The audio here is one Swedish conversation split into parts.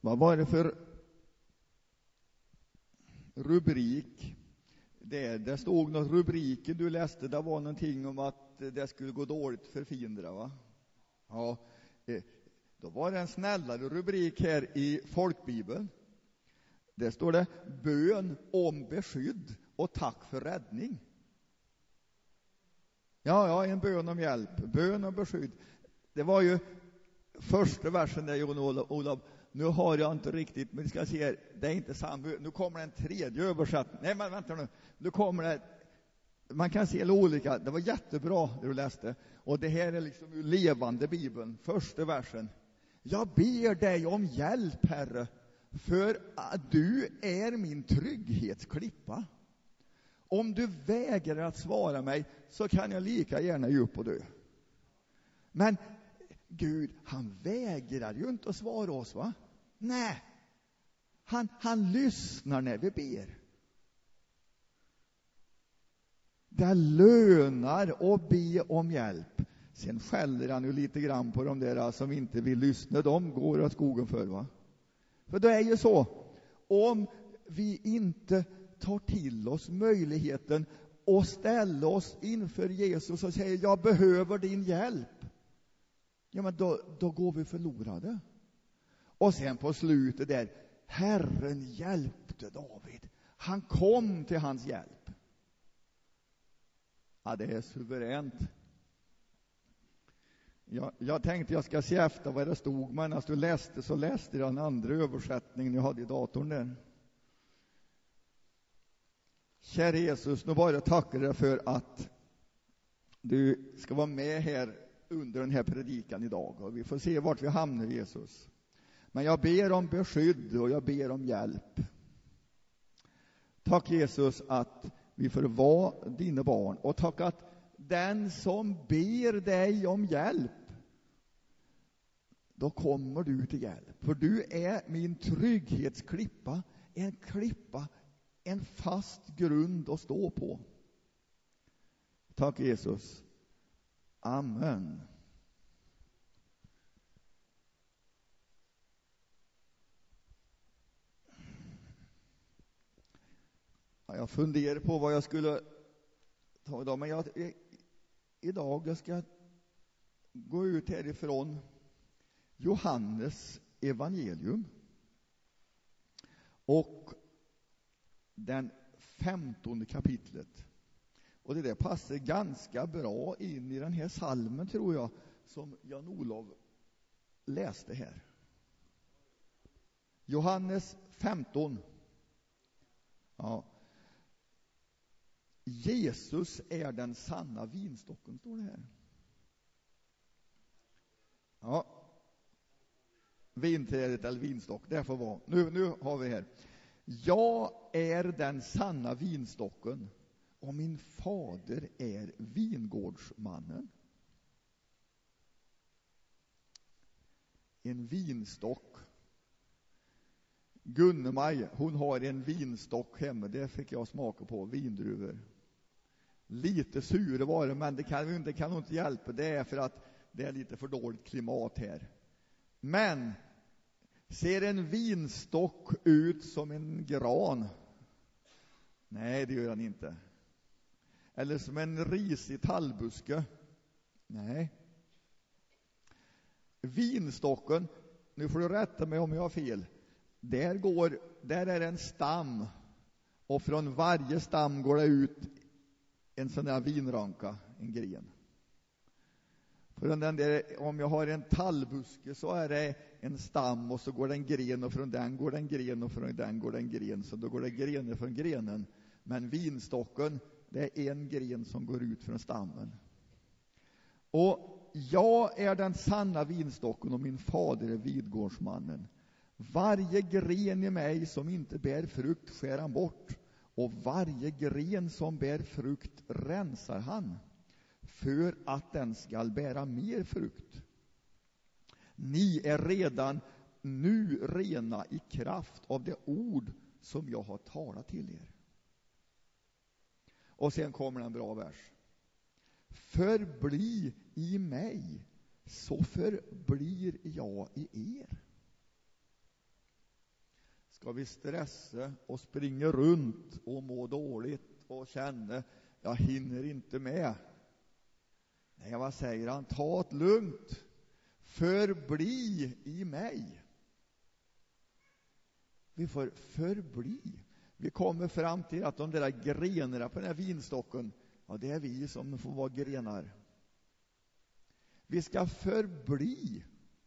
Vad var det för rubrik? Det stod något rubriken du läste, det var någonting om att det skulle gå dåligt för fiender, va? Ja, då var det en snällare rubrik här i folkbibeln. Där står det bön om beskydd och tack för räddning. Ja, en bön om hjälp, bön om beskydd. Det var ju första versen där, Jon Olof. Nu har jag inte riktigt, men vi ska se, det är inte samma. Nu kommer en tredje översättning. Nej, men vänta nu. Nu kommer det, man kan se olika. Det var jättebra det du läste. Och det här är liksom ur levande Bibeln, första versen. Jag ber dig om hjälp, Herre, för att du är min trygghetsklippa. Om du vägrar att svara mig så kan jag lika gärna ge upp och dö. Men Gud, han vägrar ju inte att svara oss, va? Nej, han lyssnar när vi ber. Det lönar att be om hjälp. Sen skäller han ju lite grann på de där som inte vill lyssna. De går åt skogen för, va? För det är ju så, om vi inte tar till oss möjligheten och ställa oss inför Jesus och säger jag behöver din hjälp, ja, men då går vi förlorade. Och sen på slutet där, Herren hjälpte David. Han kom till hans hjälp. Ja, det är suveränt. Jag tänkte jag ska se efter vad det stod, men när du läste så läste jag en andra översättning jag hade i datorn där. Kära Jesus, nu bara tackar jag för att du ska vara med här under den här predikan idag. Och vi får se vart vi hamnar, Jesus. Men jag ber om beskydd och jag ber om hjälp. Tack Jesus att vi får vara dina barn. Och tack att den som ber dig om hjälp, då kommer du till hjälp. För du är min trygghetsklippa, en klippa, en fast grund att stå på. Tack Jesus. Amen. Jag funderar på vad jag skulle ta idag, men jag ska gå ut härifrån Johannes evangelium och den 15:e kapitlet. Och det där passar ganska bra in i den här salmen, tror jag, som Jan-Olof läste här. Johannes 15. Ja. Jesus är den sanna vinstocken, står det här. Ja. Vinträdet eller vinstock, det får vara. Nu har vi här. Jag är den sanna vinstocken och min fader är vingårdsmannen. En vinstock. Gunnemaj, hon har en vinstock hemma. Det fick jag smaka på, vindruvor. Lite sura var det, men det kan nog inte hjälpa. Det är för att det är lite för dåligt klimat här. Men ser en vinstock ut som en gran? Nej, det gör han inte. Eller som en risig tallbuske? Nej. Vinstocken, nu får du rätta mig om jag har fel. Där är en stam, och från varje stam går det ut en sån där vinranka, en gren. Från den där, om jag har en tallbuske så är det en stam och så går det en gren, och från den går det en gren, och från den går det en gren, så då går det grenar från grenen. Men vinstocken, det är en gren som går ut från stammen. Och jag är den sanna vinstocken och min fader är vingårdsmannen. Varje gren i mig som inte bär frukt skär han bort, och varje gren som bär frukt rensar han, för att den skall bära mer frukt. Ni är redan nu rena i kraft av det ord som jag har talat till er. Och sen kommer en bra vers. Förbli i mig, så förblir jag i er. ska vi stressa och springa runt och må dåligt och känna jag hinner inte med. Nej, vad säger han? Ta det lugnt. Förbli i mig. Vi får förbli. Vi kommer fram till att de där grenarna på den här vinstocken, ja, det är vi som får vara grenar. Vi ska förbli.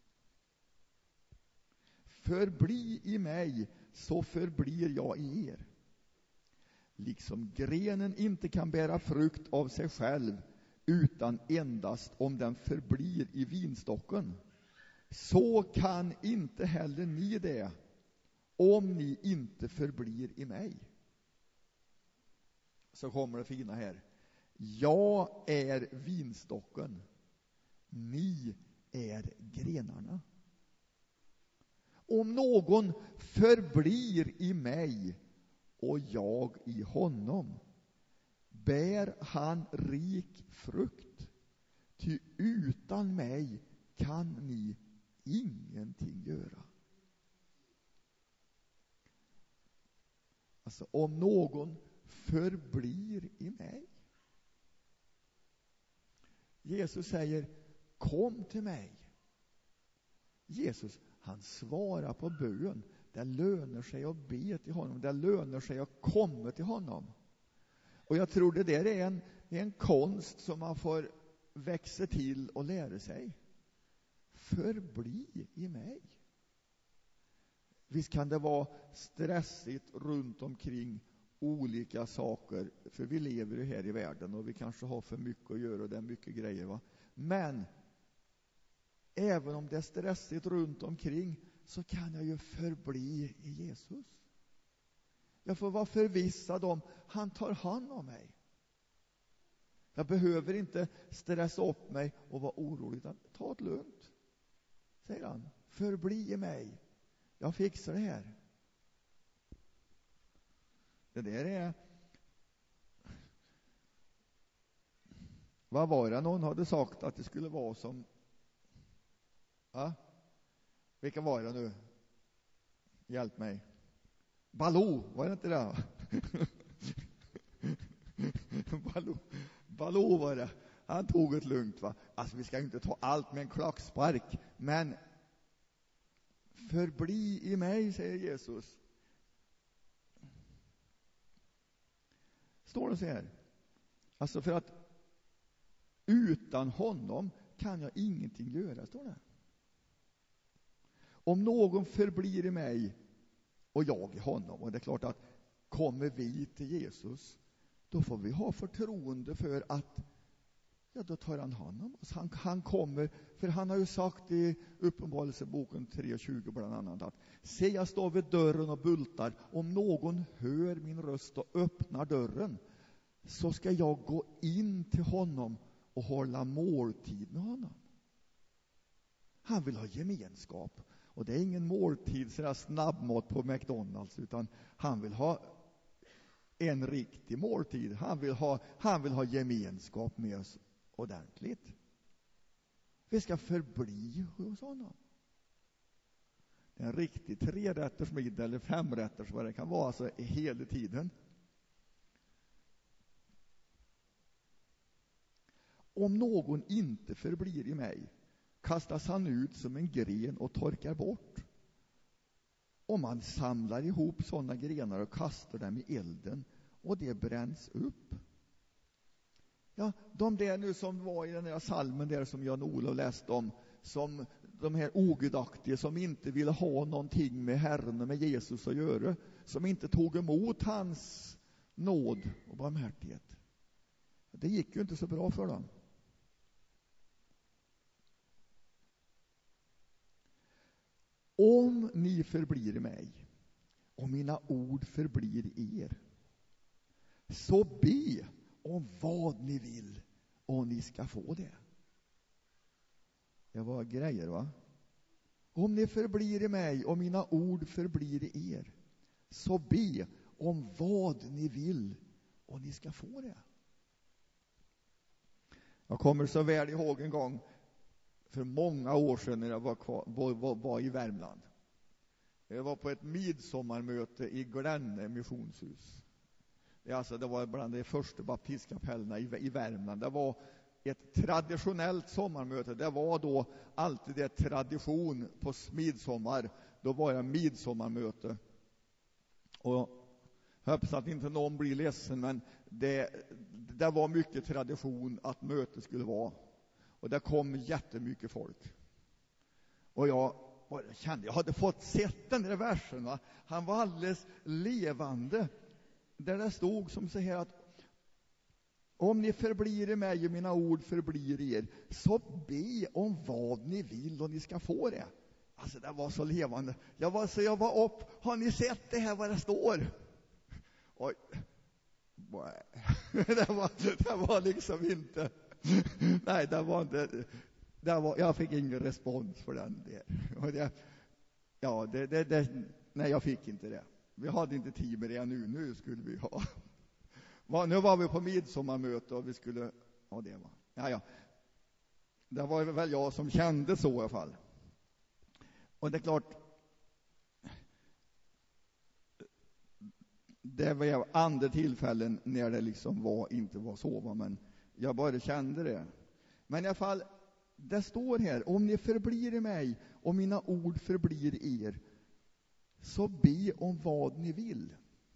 Förbli i mig, så förblir jag i er. Liksom grenen inte kan bära frukt av sig själv, utan endast om den förblir i vinstocken, så kan inte heller ni det, om ni inte förblir i mig. Så kommer det fina här. Jag är vinstocken, ni är grenarna. Om någon förblir i mig och jag i honom, bär han rik frukt. Ty utan mig kan ni ingenting göra. Alltså, om någon förblir i mig. Jesus säger, kom till mig. Jesus, han svarar på bön. Det lönar sig att be till honom. Det lönar sig att komma till honom. Och jag tror det där är en konst som man får växa till och lära sig. Förbli i mig. Visst kan det vara stressigt runt omkring olika saker, för vi lever ju här i världen och vi kanske har för mycket att göra och det är mycket grejer, va? Men även om det är stressigt runt omkring, så kan jag ju förbli i Jesus. Jag får vara förvissad om han tar hand om mig. Jag behöver inte stressa upp mig och vara orolig. Ta det lugnt, säger han. Förbli i mig. Jag fixar det här. Det där är... Vad var det någon hade sagt att det skulle vara som... Ja? Vilka var det nu? Hjälp mig. Baloo, var det inte det? Baloo var det. Han tog ett lugnt, va? Alltså, vi ska inte ta allt med en klackspark, men förbli i mig, säger Jesus. Står det så här. Alltså, för att utan honom kan jag ingenting göra, står det. Om någon förblir i mig och jag i honom, och det är klart att kommer vi till Jesus, då får vi ha förtroende för att då tar han hand om oss. Han kommer, för han har ju sagt i Uppenbarelseboken 3:20 bland annat att se, jag står vid dörren och bultar. Om någon hör min röst och öppnar dörren, så ska jag gå in till honom och hålla måltid med honom. Han vill ha gemenskap. Och det är ingen måltid, sådär snabbmat på McDonalds, utan han vill ha en riktig måltid. Han vill ha gemenskap med oss ordentligt. Vi ska förbli hos honom. Det är en riktig 3-rätters middag eller 5-rätters, vad det kan vara, alltså hela tiden. Om någon inte förblir i mig, kastas han ut som en gren och torkar bort. Och man samlar ihop sådana grenar och kastar dem i elden, och det bränns upp. Ja, de där nu som var i den där salmen där som Jan-Olof läste om, som de här ogudaktiga som inte ville ha någonting med Herren och med Jesus att göra, som inte tog emot hans nåd och barmhärtighet. Det gick ju inte så bra för dem. Om ni förblir i mig och mina ord förblir i er, så be om vad ni vill och ni ska få det. Det var grejer, va? Om ni förblir i mig och mina ord förblir i er, så be om vad ni vill och ni ska få det. Jag kommer så väl ihåg en gång för många år sedan när jag var i Värmland. Jag var på ett midsommarmöte i Glänne missionshus. Det var bland de första baptistkapellerna i Värmland. Det var ett traditionellt sommarmöte. Det var då alltid det tradition på midsommar. Då var det midsommarmöte. Och jag hoppas att inte någon blir ledsen, men det var mycket tradition att mötet skulle vara. Och det kom jättemycket folk. Och jag kände, jag hade fått sett den där versen, va? Han var alldeles levande. Där det stod som så här att om ni förblir i mig och mina ord förblir i er, så be om vad ni vill och ni ska få det. Alltså det var så levande. Jag var upp, har ni sett det här vad det står? Oj. Det var liksom inte. Nej, det var inte. Jag fick ingen respons för den där. Nej, jag fick inte det. Vi hade inte tid med det nu skulle vi ha. Nu var vi på midsommarmöte och vi skulle. Ja, det var. Ja. Det var väl jag som kände så i alla fall. Och det är klart. Det var andra tillfällen när det liksom inte var så, men jag bara kände det. Men i alla fall, det står här, om ni förblir i mig och mina ord förblir i er, så be om vad ni vill.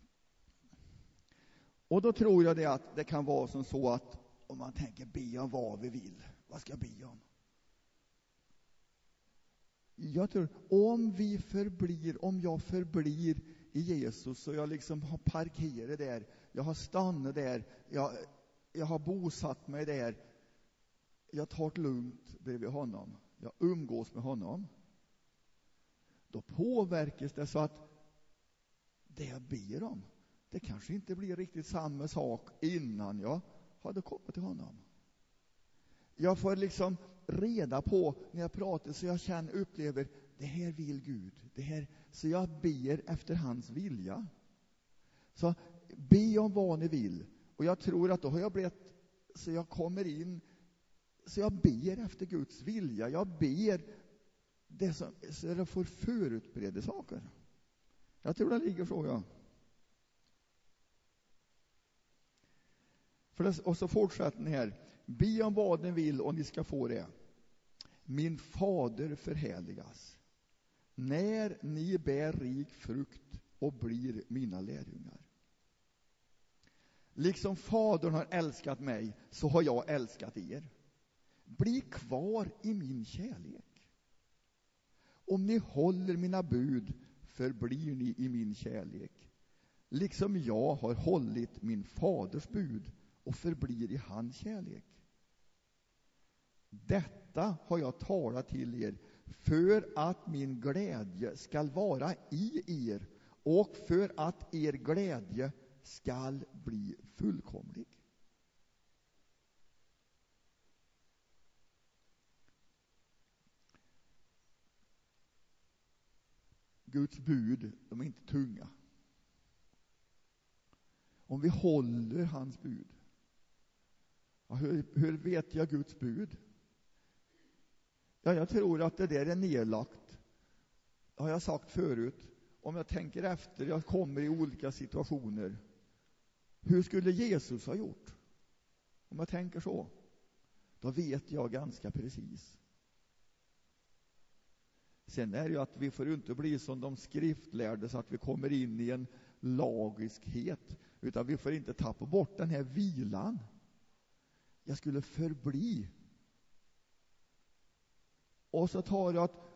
Och då tror jag det att det kan vara som så att om man tänker be om vad vi vill, vad ska jag be om? Jag tror, om jag förblir i Jesus och jag liksom har parkerat där, jag har stannat där, jag har bosatt mig där, jag tar det lugnt bredvid honom, jag umgås med honom, då påverkas det så att det jag ber om, det kanske inte blir riktigt samma sak innan jag hade kommit till honom. Jag får liksom reda på när jag pratar så jag upplever det här vill Gud. Det här, så jag ber efter hans vilja. Så be om vad ni vill. Och jag tror att då har jag blivit så jag kommer in så jag ber efter Guds vilja. Jag ber det så jag får förutbereda saker. Jag tror det ligger så, ja. Och så fortsätter ni här. Be om vad ni vill och ni ska få det. Min fader förhärligas när ni bär rik frukt och blir mina lärjungar. Liksom fadern har älskat mig så har jag älskat er. Bli kvar i min kärlek. Om ni håller mina bud förblir ni i min kärlek. Liksom jag har hållit min faders bud och förblir i hans kärlek. Detta har jag talat till er för att min glädje skall vara i er och för att er glädje skall bli fullkomlig. Guds bud, de är inte tunga. Om vi håller hans bud. Ja, hur vet jag Guds bud? Ja, jag tror att det där är nedlagt. Har jag sagt förut. Om jag tänker efter, jag kommer i olika situationer. Hur skulle Jesus ha gjort? Om jag tänker så. Då vet jag ganska precis. Sen är det ju att vi får inte bli som de skriftlärde så att vi kommer in i en lagiskhet. Utan vi får inte tappa bort den här vilan. Jag skulle förbli. Och så tar jag att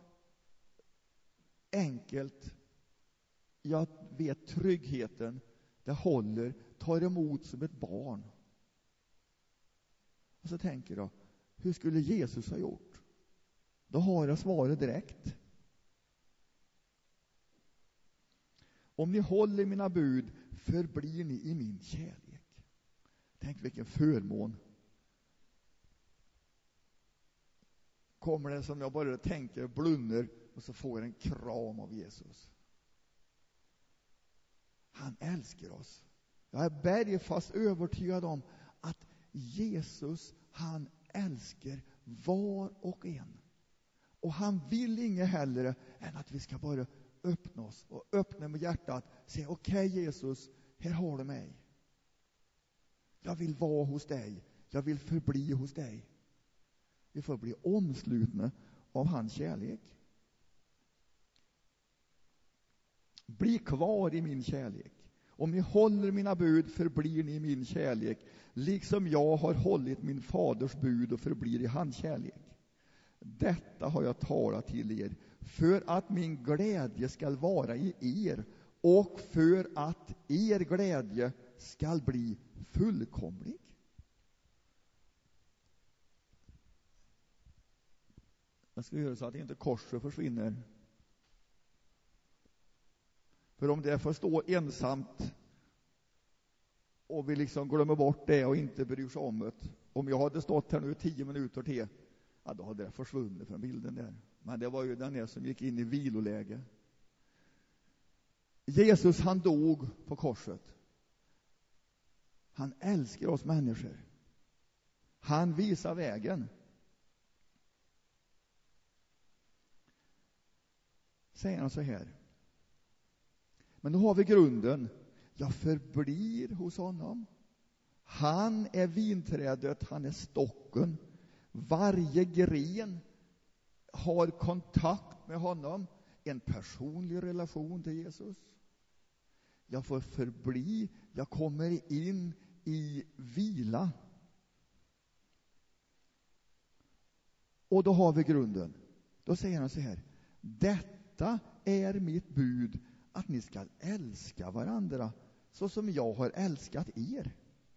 enkelt, jag vet tryggheten, det håller, tar emot som ett barn. Och så tänker jag, hur skulle Jesus ha gjort? Då har jag svaret direkt. Om ni håller mina bud förblir ni i min kärlek. Tänk vilken förmån. Kommer det som jag bara tänker, blundar och så får en kram av Jesus. Han älskar oss. Jag är bergfast övertygad om att Jesus, han älskar var och en. Och han vill inget hellre än att vi ska bara öppna oss och öppna med hjärtat. Säg okej, Jesus, här har du mig. Jag vill vara hos dig. Jag vill förbli hos dig. Vi får bli omslutna av hans kärlek. Bli kvar i min kärlek. Om ni håller mina bud förblir ni i min kärlek, liksom jag har hållit min faders bud och förblir i hans kärlek. Detta har jag talat till er, för att min glädje skall vara i er och för att er glädje skall bli fullkomlig. Jag ska göra så att inte korset försvinner. För om det får stå ensamt och vi liksom glömmer bort det och inte bryr sig om det. Om jag hade stått här nu 10 minuter till, ja, då hade det försvunnit från bilden där. Men det var ju den där som gick in i viloläge. Jesus, han dog på korset. Han älskar oss människor. Han visar vägen. Säger han så här. Men då har vi grunden. Jag förblir hos honom. Han är vinträdet, han är stocken. Varje gren har kontakt med honom. En personlig relation till Jesus. Jag får förbli, jag kommer in i vila. Och då har vi grunden. Då säger han så här. Detta är mitt bud, att ni ska älska varandra så som jag har älskat er.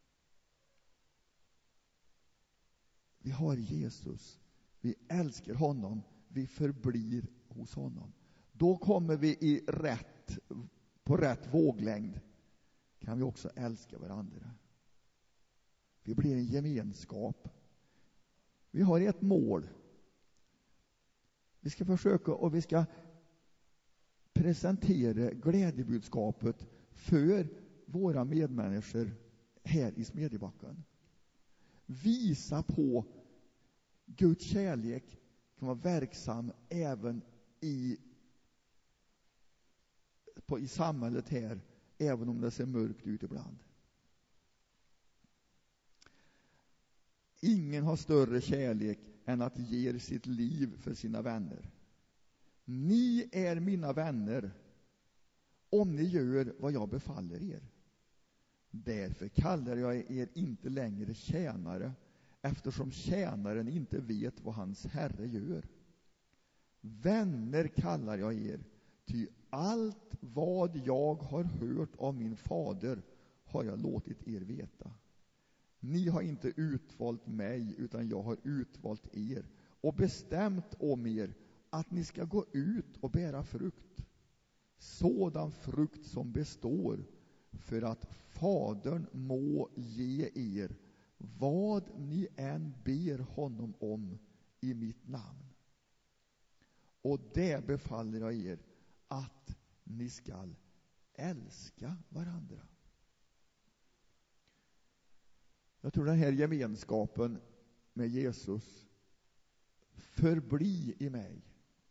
Vi har Jesus. Vi älskar honom. Vi förblir hos honom. Då kommer vi på rätt våglängd. Kan vi också älska varandra. Vi blir en gemenskap. Vi har ett mål. Vi ska försöka och vi ska presentera glädjebudskapet för våra medmänniskor här i Smedjebacken. Visa på Guds kärlek kan vara verksam även i samhället här, även om det ser mörkt ut ibland. Ingen har större kärlek än att ge sitt liv för sina vänner. Ni är mina vänner om ni gör vad jag befaller er. Därför kallar jag er inte längre tjänare, eftersom tjänaren inte vet vad hans herre gör. Vänner kallar jag er, ty allt vad jag har hört av min fader har jag låtit er veta. Ni har inte utvalt mig, utan jag har utvalt er och bestämt om er att ni ska gå ut och bära frukt. Sådan frukt som består, för att Fadern må ge er vad ni än ber honom om i mitt namn. Och det befaller jag er, att ni skall älska varandra. Jag tror den här gemenskapen med Jesus förbli i mig.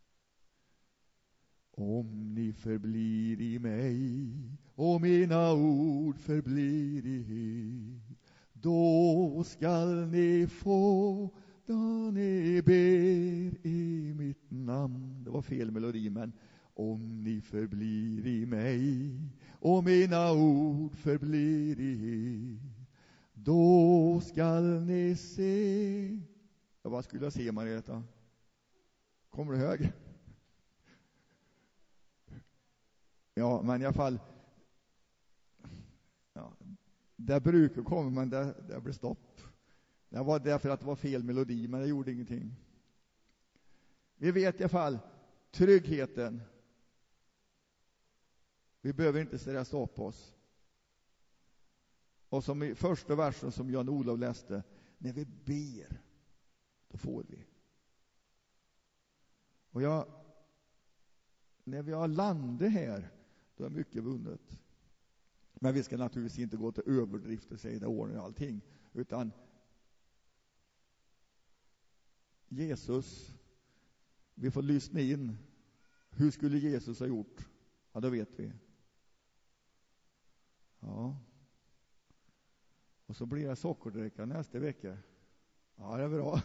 Om ni förblir i mig och mina ord förblir i er, då skall ni få då ni ber i mitt namn. Det var fel melodi, men om ni förblir i mig och mina ord förblir i er, då skall ni se. Ja, vad skulle jag se, Margareta? Kommer du ihåg? Ja, men i alla fall, ja, det brukar komma, men det blir stopp. Det var därför att det var fel melodi, men det gjorde ingenting. Vi vet i alla fall tryggheten. Vi behöver inte stressa upp oss. Och som i första versen som Jan-Olof läste, när vi ber, då får vi. Och när vi har landat här, då är mycket vunnet. Men vi ska naturligtvis inte gå till överdrift och säga det ordnar allting, utan Jesus, vi får lyssna in Hur skulle Jesus ha gjort? Ja, då vet vi. Ja. Och så blir det sockerdricka nästa vecka. Ja, det är bra.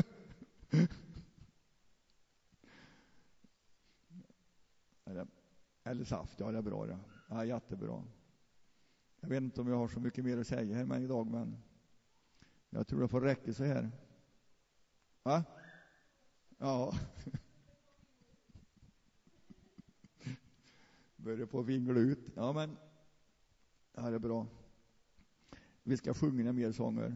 Eller saft, ja, det är bra det. Ja, jättebra. Jag vet inte om jag har så mycket mer att säga här med idag, men jag tror det får räcka så här. Va? Ja. Börjar på att vingla ut. Ja, men det här är bra. Vi ska sjunga mer sånger.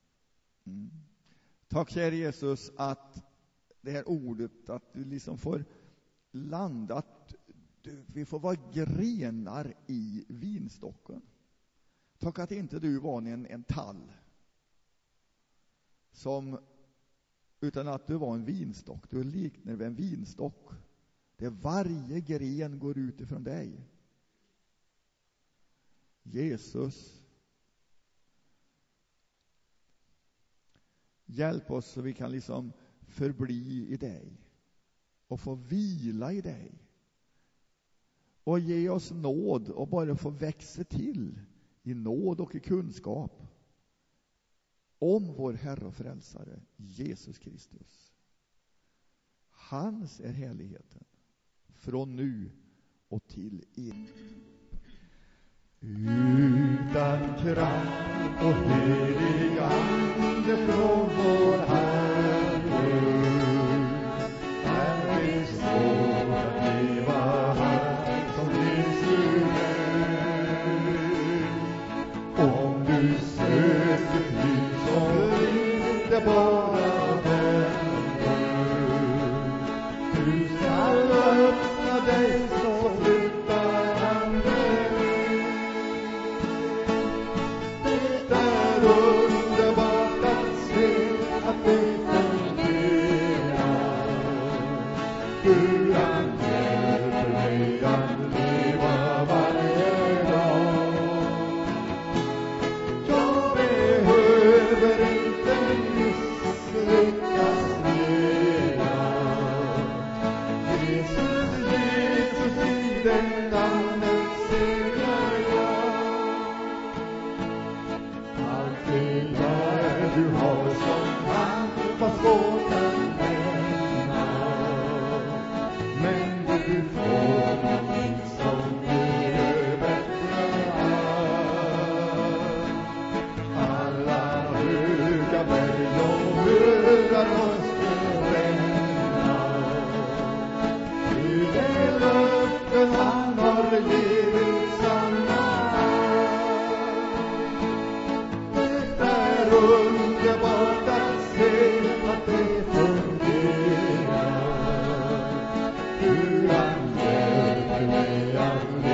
Tack kära Jesus att det här ordet, att du liksom får landa, att vi får vara grenar i vinstocken. Tack att inte du var en tall, utan att du var en vinstock. Du liknar vid en vinstock. Där varje gren går ut ifrån dig. Jesus, hjälp oss så vi kan liksom förbli i dig och få vila i dig. Och ge oss nåd och bara få växa till i nåd och i kunskap om vår Herre och Frälsare Jesus Kristus. Hans är härligheten från nu och till evigt. Utan kraft och helig ande från vår Herre är det svårt att leva här som Jesu vän. Om du söker fly som inte bara vänder, du skall öppna dig så flyttar han dig. Det är underbart att se att det fungerar. Hur han hjälper mig att leva varje dag. Jag behöver inte misslyckas mera. Jesus, Jesus, i den namnet segrar jag. Allt det där du har som kan vara svårt att lämna, men du får någonting som blir bättre allt. Alla höga berg och murar måste ränna till det löften han har givit sanna. Det är underbart att se att det fungerar. Hur han hjälper mig att